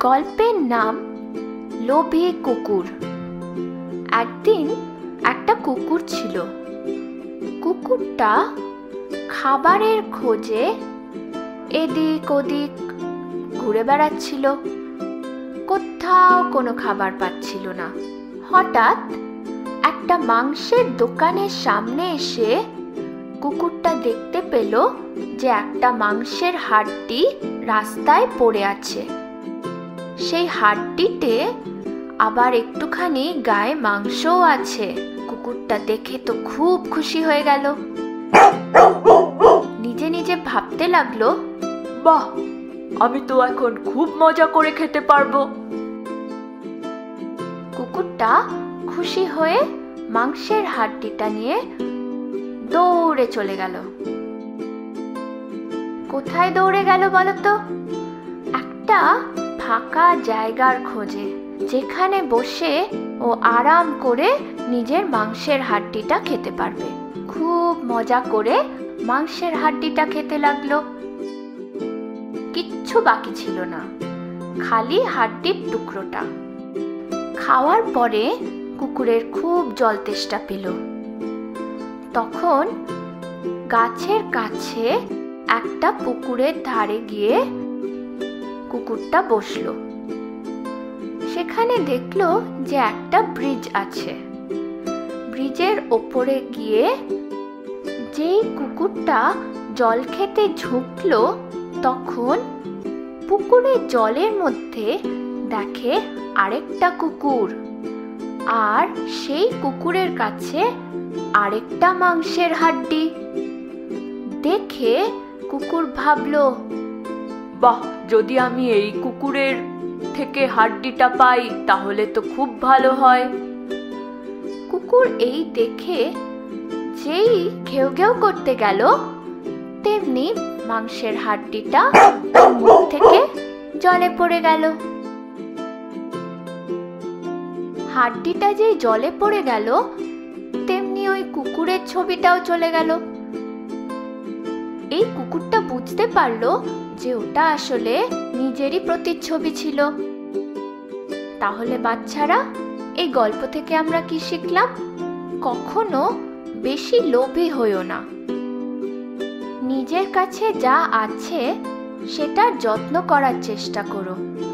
গল্পের নাম লোভী কুকুর। একদিন একটা কুকুর ছিল। কুকুরটা খাবারের খোঁজে এদিক ওদিক ঘুরে বেড়াচ্ছিল। কোথাও কোনো খাবার পাচ্ছিল না। হঠাৎ একটা মাংসের দোকানের সামনে এসে কুকুরটা দেখতে পেল যে একটা মাংসের হাড্ডি রাস্তায় পড়ে আছে। সেই হাড্ডিতে আবার একটুখানি গায়ে মাংসও আছে। কুকুরটা দেখে তো খুব খুশি হয়ে গেল। নিজে নিজে ভাবতে লাগলো, বাহ, আমি তো এখন খুব মজা করে খেতে পারবো। কুকুরটা খুশি হয়ে মাংসের হাড্ডিটা নিয়ে দৌড়ে চলে গেল। কোথায় দৌড়ে গেল বলতো? একটা ফাঁকা জায়গার খোঁজে, যেখানে বসে ও আরাম করে নিজের মাংসের হাড্ডিটা খেতে পারবে। খুব মজা করে মাংসের হাড্ডিটা খেতে লাগলো। কিচ্ছু বাকি ছিল না, খালি হাড্ডির টুকরোটা। খাওয়ার পরে কুকুরের খুব জল তেষ্টা পেল। তখন গাছের কাছে একটা পুকুরের ধারে গিয়ে কুকুরটা বসলো। সেখানে দেখলো যে একটা ব্রিজ আছে। ব্রিজের ওপরে গিয়ে যেই কুকুরটা জল খেতে ঝুঁকলো, তখন পুকুরের জলের মধ্যে দেখে আরেকটা কুকুর, আর সেই কুকুরের কাছে আরেকটা মাংসের হাড্ডি। দেখে কুকুর ভাবলো, বাহ, যদি আমি এই কুকুরের থেকে হাড্ডিটা পাই তাহলে তো খুব ভালো হয়। কুকুর এই দেখে যেই ঘেউ ঘেউ করতে গেল, তেমনি মাংসের হাড্ডিটা মুখ থেকে জলে পড়ে গেল। হাড্ডিটা যেই জলে পড়ে গেল, তেমনি ওই কুকুরের ছবিটাও চলে গেল। এই কুকুরটা বুঝতে পারলো যে ওটা আসলে নিজেরই প্রতিচ্ছবি ছিল। তাহলে বাচ্চারা, এই গল্প থেকে আমরা কি শিখলাম? কখনো বেশি লোভী হইও না। নিজের কাছে যা আছে সেটার যত্ন করার চেষ্টা করো।